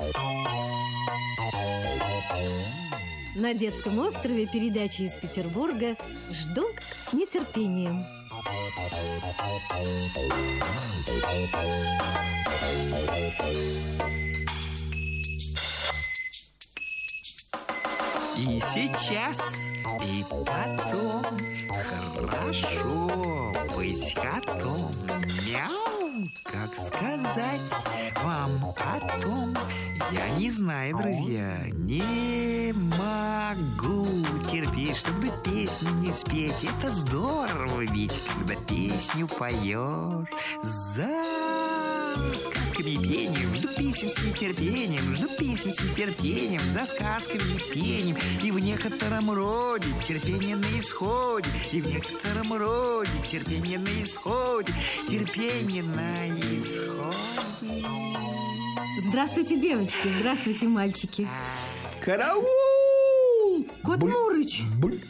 На детском острове передачи из Петербурга ждут с нетерпением. И сейчас, и потом хорошо быть котом. Мяу, как сказать вам потом? Я не знаю, друзья, не могу терпеть, чтобы песню не спеть. Это здорово ведь, когда песню поешь за сказками и пением. Жду песен с нетерпением, жду песен с нетерпением, за сказками и пением. И в некотором роде терпение на исходе, и в некотором роде терпение на исходе, терпение на исходе. Здравствуйте, девочки, здравствуйте, мальчики. Караул! Кот Мурыч!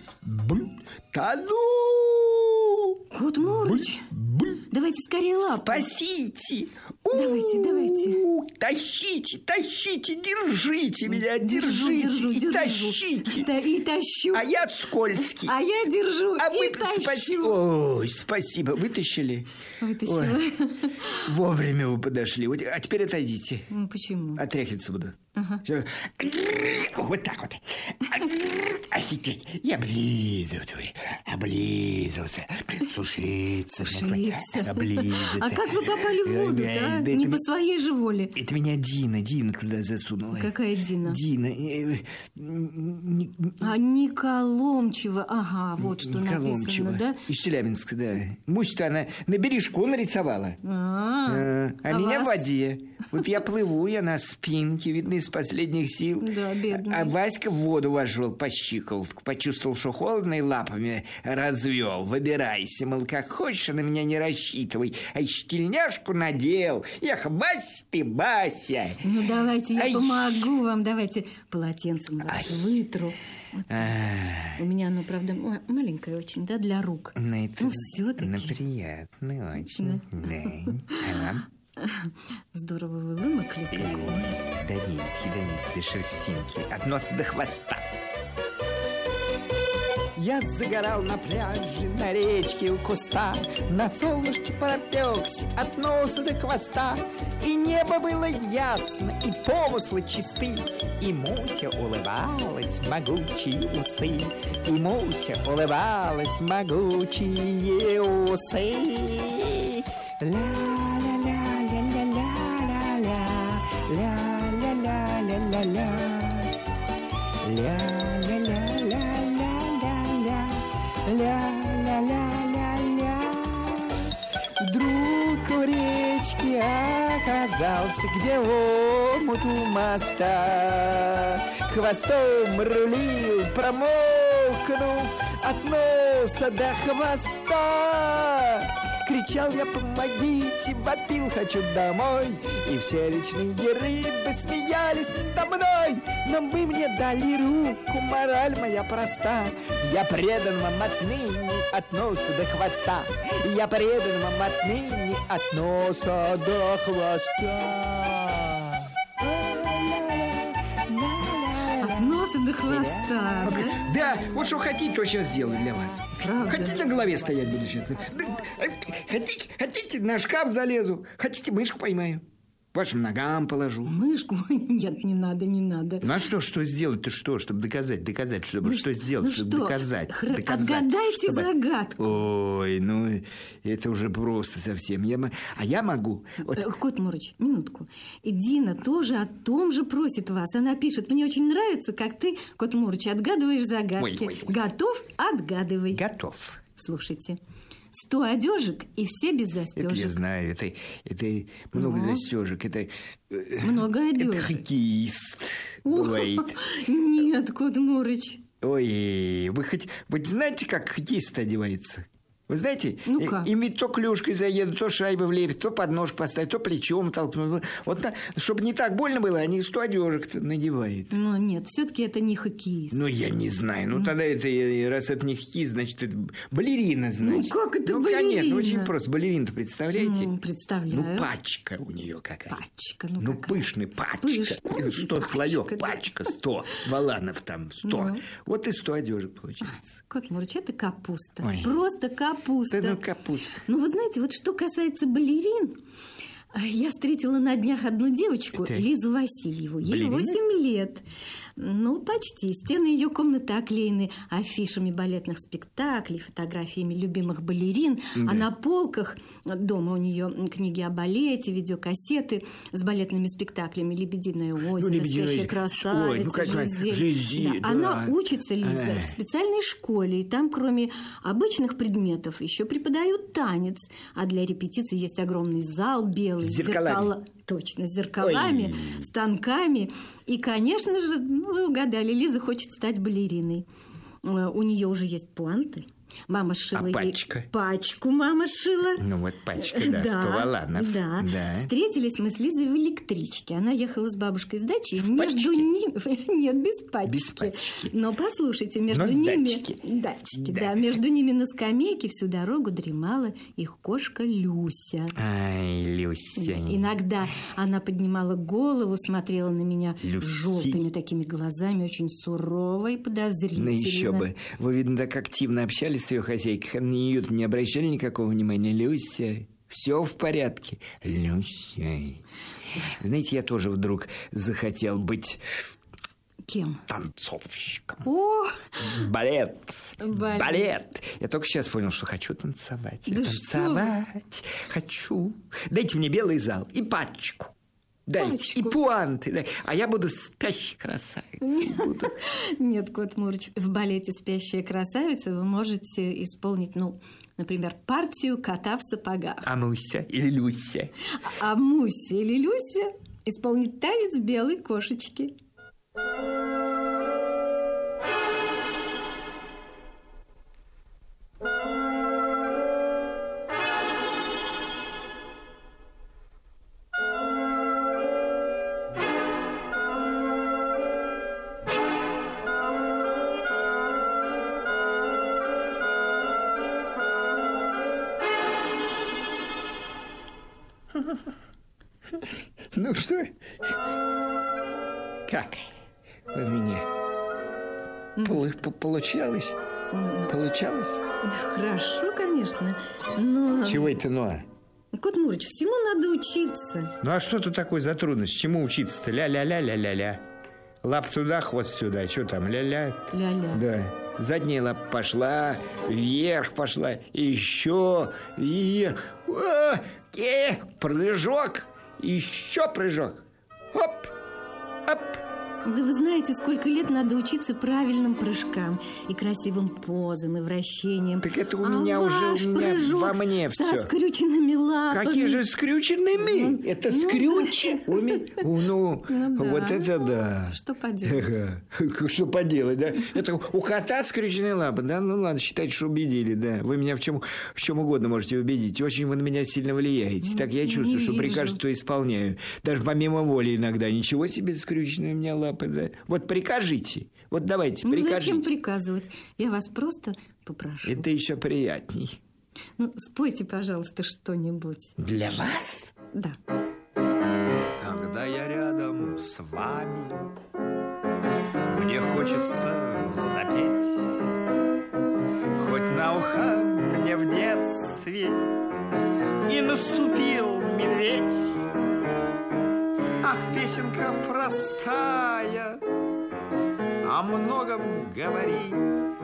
Тану! Кот Мурыч! Давайте скорее лапу. Спасите! Давайте. Тащите, держите меня, держите и тащите. И тащу. А я скользкий. А я держу и тащу. Ой, спасибо. Вытащили? Вытащила. Ой, вовремя вы подошли. А теперь отойдите. Почему? Отряхиваться буду. Ага. Вот так вот. Я облизывался. Сушиться. Облизываться. А как вы попали в воду-то, а? Не по своей же воле. Это меня Дина туда засунула. Какая Дина? Дина. Николомчева. Ага, вот что написано, да? Из Челябинска, да. Мусь-то она на бережку нарисовала. А меня в воде. Вот я плыву, я на спинке, видно, из последних сил. Да, бедный. А Васька в воду вошел по щиколотку. Почувствовал, что холодно, и лапами развел. Выбирайся, мол, как хочешь, на меня не рассчитывай. А еще тельняшку надел. Эх, Вась ты, Вася. Ну, давайте я помогу вам. Давайте полотенцем вас вытру. Вот. У меня оно, правда, маленькое очень, да, для рук. Ну, все-таки. Ну, приятно очень. Да. Здорово вы вымокли. До нитки, до шерстинки. От носа до хвоста. Я загорал на пляже, на речке у куста, на солнышке пропекся от носа до хвоста. И небо было ясно, и помыслы чисты, и Муся улыбалась могучие усы, и Муся улыбалась могучие усы. Вдруг у речки оказался, где омут у моста. Хвостом рулил, промокнув от носа до хвоста. Кричал я: помогите, вопил, хочу домой. И все речные рыбы смеялись надо мной. Но вы мне дали руку, мораль моя проста. Я предан вам отныне от носа до хвоста. Я предан вам отныне от носа до хвоста. От носа до хвоста, да? Да, вот что хотите, то сейчас сделаю для вас. Правда? Хотите, на голове стоять буду сейчас? Хотите, на шкаф залезу? Хотите, мышку поймаю? Вашим ногам положу. Мышку? Нет, не надо. Ну а что сделать-то, чтобы доказать, чтобы что сделать, чтобы доказать. Отгадайте загадку. Ой, ну это уже просто совсем. Я могу. Кот Мурыч, минутку. И Дина тоже о том же просит вас. Она пишет: мне очень нравится, как ты, Кот Мурыч, отгадываешь загадки. Ой. Готов? Отгадывай. Готов. Слушайте. 100 одежек и все без застежек. Это я знаю, это много застежек, это много одежек. Это хоккеист бывает. Нет, Кот Мурыч. Ой, вы знаете, как хоккеист одевается? Вы знаете, Ну-ка. им ведь то клюшкой заедут, то шайбой влепят, то подножку поставить, то плечом толкнут. Вот чтобы не так больно было, они 100 одежек надевают. Но нет, все-таки это не хоккеист. Ну, я не знаю. Ну, тогда это, раз это не хоккеист, значит, это балерина, значит. Ну, как это балерина? балерина? Конечно, очень просто. Балерина-то представляете? Представляю. Ну, пачка у нее какая. Пачка, Ну, какая? пышная пачка. Пышная. 100 слоев, да. пачка, 100. Валанов там 100. Ну. Вот и 100 одежек получается. Кот Мурыч, это капуста. Ой. Просто капуста. Да ну, капуста. Ну, вы знаете, вот что касается балерин, я встретила на днях одну девочку, Это Лизу Васильеву. Ей балерина? 8 лет. Ну, почти. Стены ее комнаты оклеены афишами балетных спектаклей, фотографиями любимых балерин. Да. А на полках дома у нее книги о балете, видеокассеты с балетными спектаклями «Лебединое озеро», «Лебединое «Спящая озеро». красавица», Ой, ну, как «Жизель». «Жизель», да. Она учится, Лиза, в специальной школе. И там, кроме обычных предметов, еще преподают танец. А для репетиции есть огромный зал белый. С зеркалами. Точно, с зеркалами, Ой. с танками. И, конечно же, вы угадали, Лиза хочет стать балериной. У нее уже есть пуанты. Мама сшила ей пачка? пачку. Мама сшила. Ну, вот пачка, да, 100 валанов. Да. Да. Встретились мы с Лизой в электричке. Она ехала с бабушкой с дачи. В Между пачке? ними... Нет, без пачки. Без пачки. Но послушайте, между Но с ними... датчики. Датчики, Да. да. Между ними на скамейке всю дорогу дремала их кошка Люся. Ай, Люся. Иногда она поднимала голову, смотрела на меня Люси. желтыми такими глазами, очень сурово и подозрительно. Ну, еще бы. Вы, видно, так активно общались с ее хозяйкой. На нее-то не обращали никакого внимания. Люся, все в порядке. Люся. Знаете, я тоже вдруг захотел быть Кем? танцовщиком. О, Балет. Балет. Балет. Я только сейчас понял, что хочу танцевать. Да Танцевать хочу. Дайте мне белый зал и пачку. Дайте. Пачку. И пуанты. Да. А я буду спящей красавицей. Буду. нет, Кот Мурыч, в балете «Спящая красавица» вы можете исполнить, ну, например, партию кота в сапогах. А Муся или Люся? А Муся или Люся исполнит танец белой кошечки. Ну что? Как у меня? Получалось? Получалось? Хорошо, конечно, но... Чего это, ну? Кот Мурыч, всему надо учиться. Ну а что тут такое за трудность? Чему учиться-то? Ля-ля-ля-ля-ля-ля. Лап туда, хвост сюда. Что там? Ля-ля? Ля-ля. Да. Задняя лапа пошла, вверх пошла, еще вверх. Прыжок, еще прыжок. Оп, оп. Да вы знаете, сколько лет надо учиться правильным прыжкам и красивым позам, и вращениям. Так это у меня ваш уже, у меня прыжок во мне со все. скрюченными лапами. Какие же скрюченными? Это скрюченными. Ну, да. вот это да. Что поделать? Что поделать, да? Это у кота скрюченные лапы, да? Ну ладно, считайте, что убедили, да. Вы меня в чем угодно можете убедить. Очень вы на меня сильно влияете. Так я чувствую, что вижу. прикажете, то исполняю. Даже помимо воли иногда. Ничего себе скрюченные у меня лапы, да. Вот прикажите. Вот давайте, Ну, прикажите. зачем приказывать? Я вас просто попрошу. Это еще приятней. Ну, спойте, пожалуйста, что-нибудь. Для вас? Да. Когда я рядом с вами, мне хочется запеть. Хоть на ухо мне в детстве и наступил медведь. Ах, песенка простая, о многом говорит.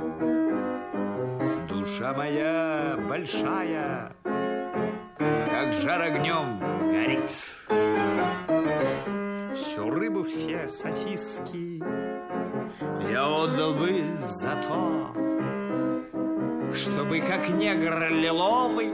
Душа моя большая, как жар огнем горит. Всю рыбу, все сосиски я отдал бы за то, чтобы, как негр лиловый,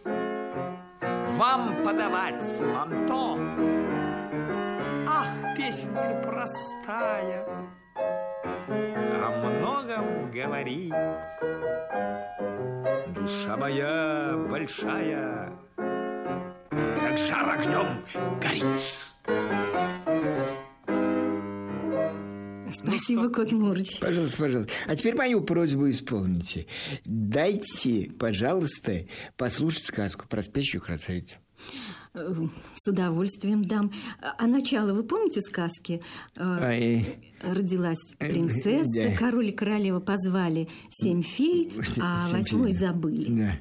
вам подавать манто. Ах, песенка простая, о многом говорит. душа моя большая, как жар огнем горит. Спасибо, Кот Мурыч. Пожалуйста, пожалуйста. А теперь мою просьбу исполните. Дайте, пожалуйста, послушать сказку про спящую красавицу. С удовольствием дам. А начало вы помните сказки? Родилась принцесса, да. Король и королева позвали 7 фей, а 8-й забыли. Да.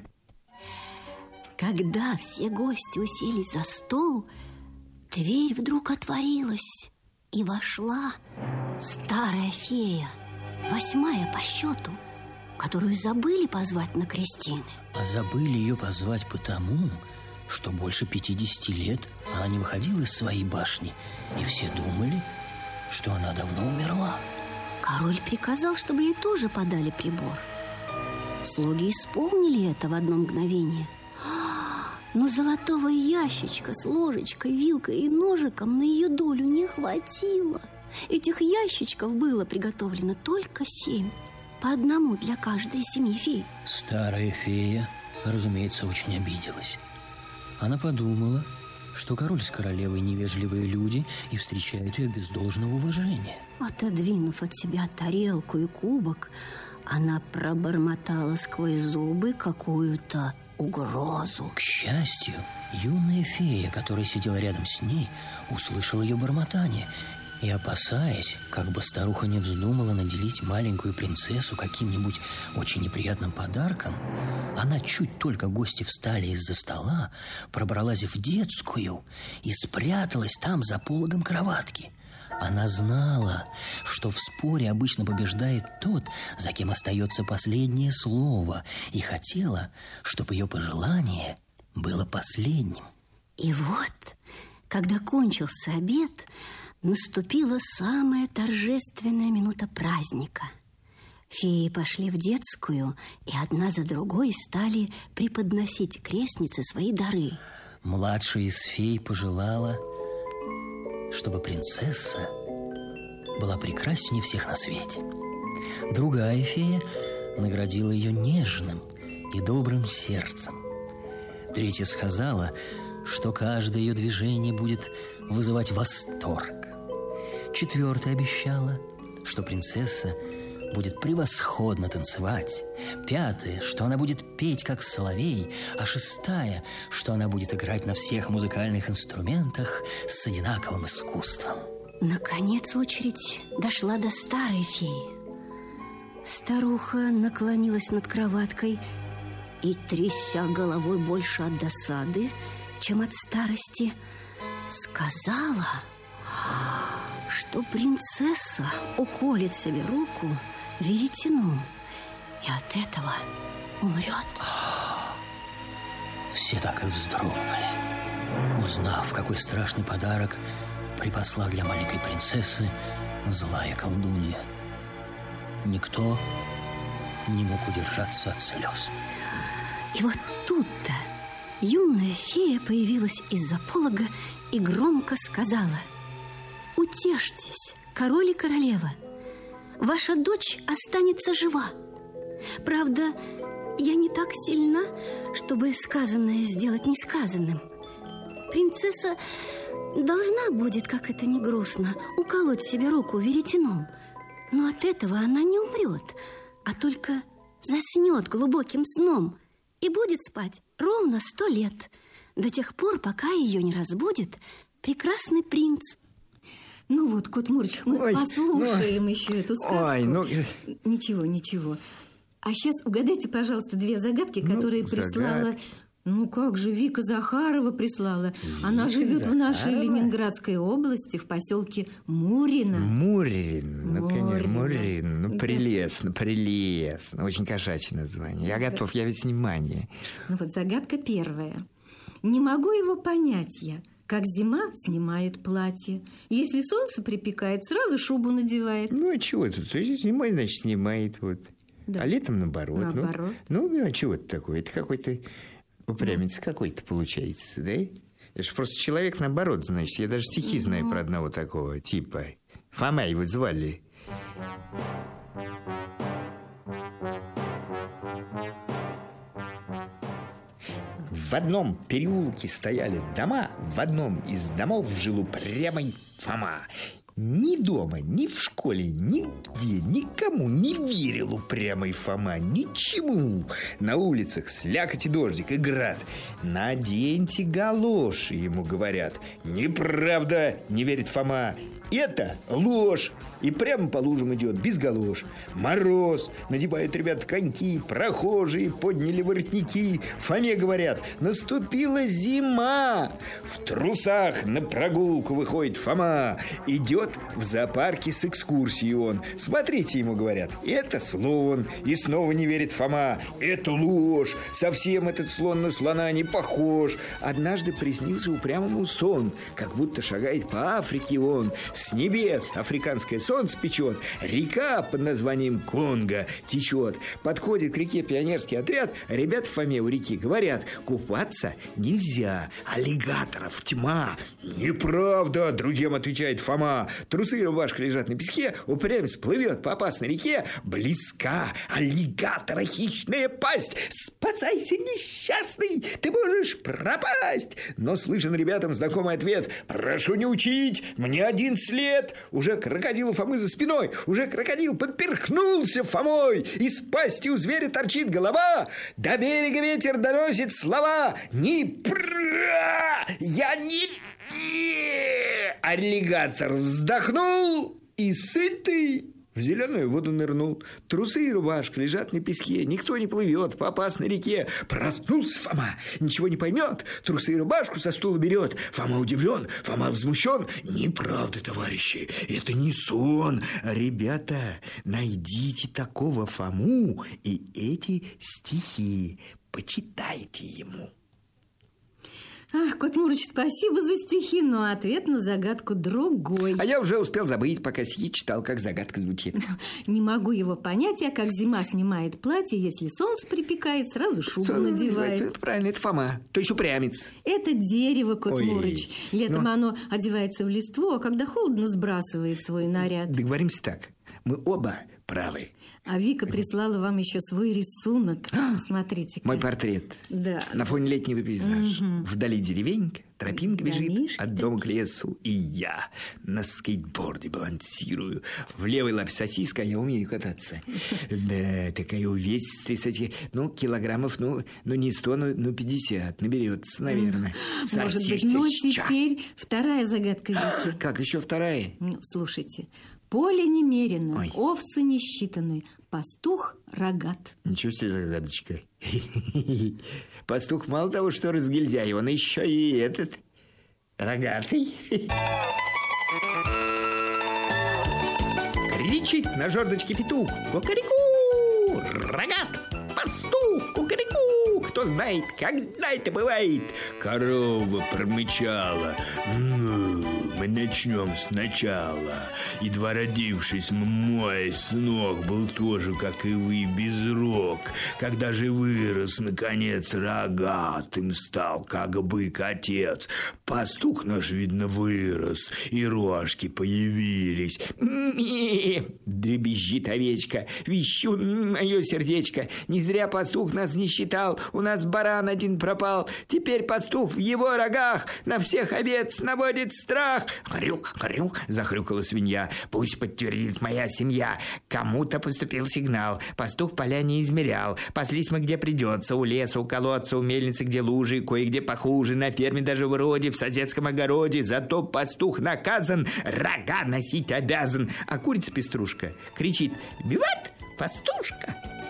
Когда все гости уселись за стол, дверь вдруг отворилась, и вошла старая фея, 8-я по счету, которую забыли позвать на крестины. А забыли ее позвать потому, что больше 50 лет она не выходила из своей башни, и все думали, что она давно умерла. Король приказал, чтобы ей тоже подали прибор. Слуги исполнили это в одно мгновение. Но золотого ящичка с ложечкой, вилкой и ножиком на ее долю не хватило. Этих ящичков было приготовлено только 7, по одному для каждой из 7 фей. Старая фея, разумеется, очень обиделась. Она подумала, что король с королевой невежливые люди и встречают ее без должного уважения. Отодвинув от себя тарелку и кубок, она пробормотала сквозь зубы какую-то угрозу. К счастью, юная фея, которая сидела рядом с ней, услышала ее бормотание и, опасаясь, как бы старуха не вздумала наделить маленькую принцессу каким-нибудь очень неприятным подарком, она, чуть только гости встали из-за стола, пробралась в детскую и спряталась там за пологом кроватки. Она знала, что в споре обычно побеждает тот, за кем остается последнее слово, и хотела, чтобы ее пожелание было последним. И вот, когда кончился обед, наступила самая торжественная минута праздника. Феи пошли в детскую и одна за другой стали преподносить крестнице свои дары. Младшая из фей пожелала, чтобы принцесса была прекраснее всех на свете. Другая фея наградила ее нежным и добрым сердцем. Третья сказала, что каждое ее движение будет вызывать восторг. Четвертая обещала, что принцесса будет превосходно танцевать. Пятая, что она будет петь, как соловей. А шестая, что она будет играть на всех музыкальных инструментах с одинаковым искусством. Наконец очередь дошла до старой феи. Старуха наклонилась над кроваткой и, тряся головой больше от досады, чем от старости, сказала, что принцесса уколет себе руку веретеном и от этого умрет. Все так и вздрогнули, узнав, какой страшный подарок припасла для маленькой принцессы злая колдунья. Никто не мог удержаться от слез. И вот тут-то юная фея появилась из-за полога и громко сказала: «Утешьтесь, король и королева, ваша дочь останется жива. Правда, я не так сильна, чтобы сказанное сделать несказанным. Принцесса должна будет, как это ни грустно, уколоть себе руку веретеном. Но от этого она не умрет, а только заснет глубоким сном и будет спать ровно 100 лет, до тех пор, пока ее не разбудит прекрасный принц». Ну вот, Кот Мурыч, мы послушаем еще эту сказку. Ничего, ничего. А сейчас угадайте, пожалуйста, 2 загадки, которые прислала... Ну как же, Вика Захарова прислала. Она живет в нашей Ленинградской области, в поселке Мурино. Мурино, ну, конечно, Мурино. Ну, прелестно, прелестно. Очень кошачье название. Я готов явить внимание. Ну вот загадка первая. Не могу его понять я. Как зима снимает платье. Если солнце припекает, сразу шубу надевает. Ну, а чего тут? Зимой, значит, снимает. Вот. Да. А летом наоборот. Ну, а чего это такое? Это какой-то упрямец какой-то получается, да? Это же просто человек наоборот, значит. Я даже стихи знаю про одного такого типа. Фома его звали. В одном переулке стояли дома, в одном из домов жил упрямый Фома. Ни дома, ни в школе, нигде, никому не верил упрямый Фома, ничему. На улицах слякоть и дождик и град. Наденьте галоши, ему говорят. Неправда, не верит Фома. Это ложь. И прямо по лужам идет, без галош. Мороз, надевают ребят коньки, прохожие подняли воротники. Фоме говорят, наступила зима. В трусах на прогулку выходит Фома. Идет в зоопарке с экскурсией он. Смотрите, ему говорят, это слон. И снова не верит Фома. Это ложь. Совсем этот слон на слона не похож. Однажды приснился упрямому сон, как будто шагает по Африке он. С небес африканское солнце печет. Река под названием Конго течет. Подходит к реке пионерский отряд. Ребята Фоме у реки говорят, купаться нельзя, аллигаторов тьма. Неправда, друзьям отвечает Фома. Трусы и рубашка лежат на песке. Упрямец плывет по опасной реке. Близка аллигатора хищная пасть. Спасайся, несчастный, ты можешь пропасть. Но слышен ребятам знакомый ответ. Прошу не учить, мне один след. Уже крокодил у Фомы за спиной. Уже крокодил поперхнулся Фомой. Из пасти у зверя торчит голова. До берега ветер доносит слова. Я не... Аллигатор вздохнул и сытый в зеленую воду нырнул. Трусы и рубашка лежат на песке. Никто не плывет по опасной реке. Проснулся Фома, ничего не поймет. Трусы и рубашку со стула берет. Фома удивлен, Фома возмущен. Неправда, товарищи, это не сон. Ребята, найдите такого Фому и эти стихи почитайте ему. Ах, Кот Мурыч, спасибо за стихи, но ответ на загадку другой. А я уже успел забыть, пока стихи читал, как загадка звучит. Не могу его понять, а как зима снимает платье, если солнце припекает, сразу шубу надевает. Это правильно, это Фома, то есть упрямец. Это дерево, Кот Мурыч. Летом оно одевается в листву, а когда холодно, сбрасывает свой наряд. Договоримся так, мы оба правы. А Вика прислала вам еще свой рисунок. Смотрите. Мой портрет. Да. На фоне летнего пейзажа. Вдали деревенька, тропинка бежит от дома к лесу. И я на скейтборде балансирую. В левой лапе сосиска, я умею кататься. Да, такая увесистая, кстати, килограммов, не 100, но 50 наберется, наверное. Может быть, теперь вторая загадка Вики. Как еще вторая? Слушайте. Поле немерено, овцы не считаны, пастух рогат. Ничего себе загадочка. Пастух мало того, что разгильдяй, он еще и этот рогатый. Кричит на жердочке петух. Кукареку! Рогат! Пастух! Кукареку! Кто знает, когда это бывает? Корова промычала. Мы начнем сначала. Едва родившись, мой сынок был тоже, как и вы, без рог. Когда же вырос, наконец, рогатым стал, как бык отец. Пастух наш, видно, вырос, и рожки появились. Дребезжит овечка, вещу мое сердечко. Не зря пастух нас не считал, у нас баран один пропал. Теперь пастух в его рогах на всех овец наводит страх. Хрюк, хрюк, захрюкала свинья. Пусть подтвердит моя семья. Кому-то поступил сигнал. Пастух поля не измерял. Паслись мы где придется. У леса, у колодца, у мельницы, где лужи, кое-где похуже. На ферме даже вроде, в соседском огороде. Зато пастух наказан, рога носить обязан. А курица-пеструшка кричит: «Биват, пастушка!»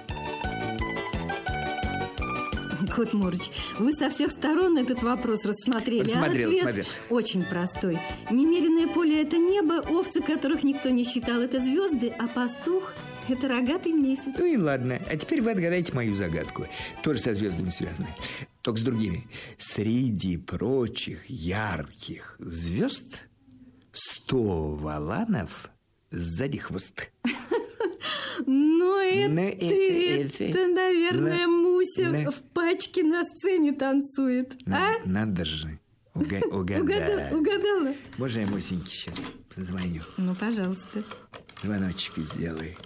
Кот Мурыч, вы со всех сторон этот вопрос рассмотрели. Смотрел. Очень простой. Немеренное поле – это небо, овцы, которых никто не считал – это звезды, а пастух – это рогатый месяц. Ну и ладно. А теперь вы отгадайте мою загадку. Тоже со звездами связано. Только с другими. Среди прочих ярких звезд 100 валанов сзади хвост. Но это, наверное, Муся в пачке на сцене танцует. Надо же. Угадала? Можно я Мусеньке сейчас позвоню? Ну, пожалуйста. Звоночек сделай.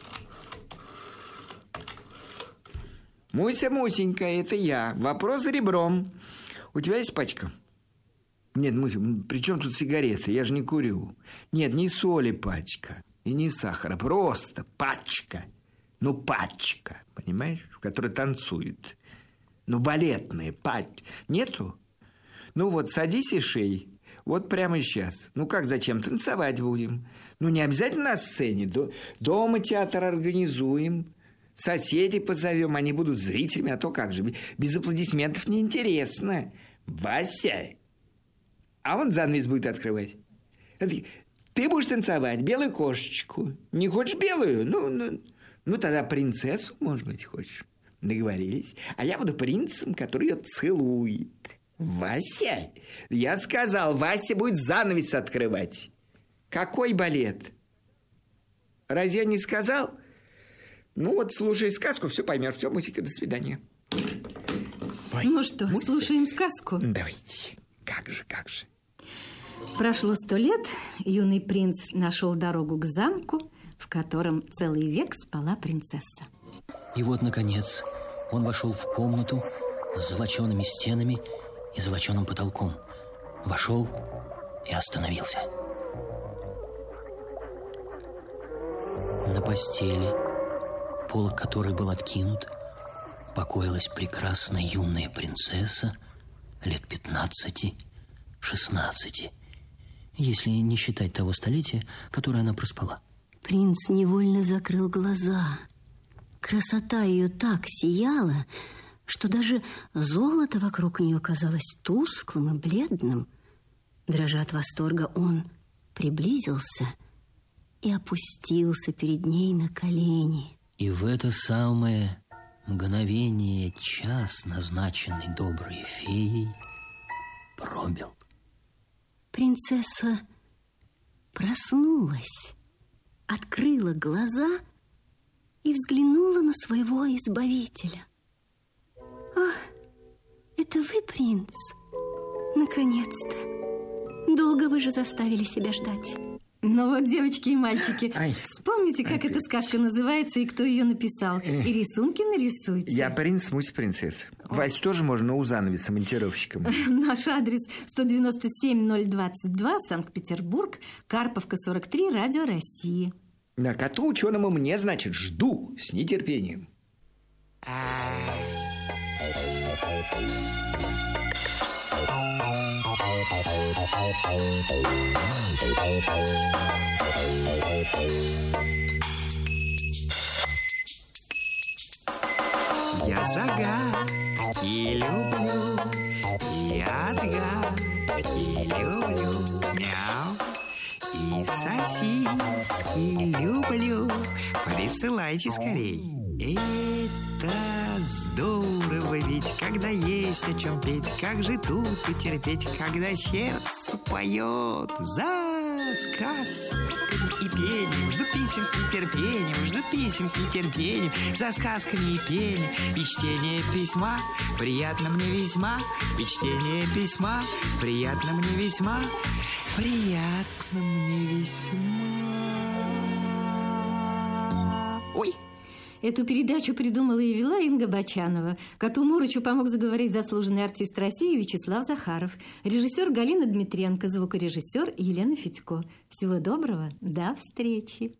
Муся, Мусенька, это я. Вопрос ребром. У тебя есть пачка? Нет, Муся, при чем тут сигареты? Я же не курю. Нет, не соли пачка и не сахара, просто пачка. Ну, пачка, понимаешь, в которой танцуют. Ну, балетная пачка. Нету? Ну, вот садись и шей. Вот прямо сейчас. Ну, как, зачем? Танцевать будем. Ну, не обязательно на сцене. Дома театр организуем. Соседей позовем, они будут зрителями. А то как же, без аплодисментов неинтересно. Вася... А он занавес будет открывать. Ты будешь танцевать белую кошечку. Не хочешь белую? Ну, тогда принцессу, может быть, хочешь. Договорились. А я буду принцем, который ее целует. Вася, я сказал, Вася будет занавес открывать. Какой балет? Разве я не сказал? Ну, вот слушай сказку, все поймешь. Все, Мусика, до свидания. Ой, ну что, Муся, слушаем сказку? Давайте. Как же. Прошло 100 лет, юный принц нашел дорогу к замку, в котором целый век спала принцесса. И вот, наконец, он вошел в комнату с золочеными стенами и золоченым потолком. Вошел и остановился. На постели, полог которой был откинут, покоилась прекрасная юная принцесса лет 15-16, если не считать того столетия, которое она проспала. Принц невольно закрыл глаза. Красота ее так сияла, что даже золото вокруг нее казалось тусклым и бледным. Дрожа от восторга, он приблизился и опустился перед ней на колени. И в это самое мгновение час, назначенный доброй феей, пробил. Принцесса проснулась, открыла глаза и взглянула на своего избавителя. «Ах, это вы, принц? Наконец-то! Долго вы же заставили себя ждать». Ну вот, девочки и мальчики, вспомните, как эта сказка называется и кто ее написал. И рисунки нарисуйте. Я принц, Муся принцесса. Вась тоже можно у занавеса монтировщиком. Наш адрес 197-022, Санкт-Петербург, Карповка, 43, Радио России. На коту ученому мне, значит, жду с нетерпением. Я загадки люблю, и отгадки люблю, мяу. И сосиски люблю, присылайте скорей. Это здорово ведь, когда есть о чем петь. Как же тут потерпеть, когда сердце поет за сказками и пением. Жду писем с нетерпением, жду писем с нетерпением. За сказками и пением, и чтение письма приятно мне весьма. И чтение письма приятно мне весьма. Приятно мне весьма. Ой! Эту передачу придумала и вела Инга Бочанова. Коту Мурычу помог заговорить заслуженный артист России Вячеслав Захаров. Режиссер Галина Дмитренко, звукорежиссер Елена Федько. Всего доброго, до встречи.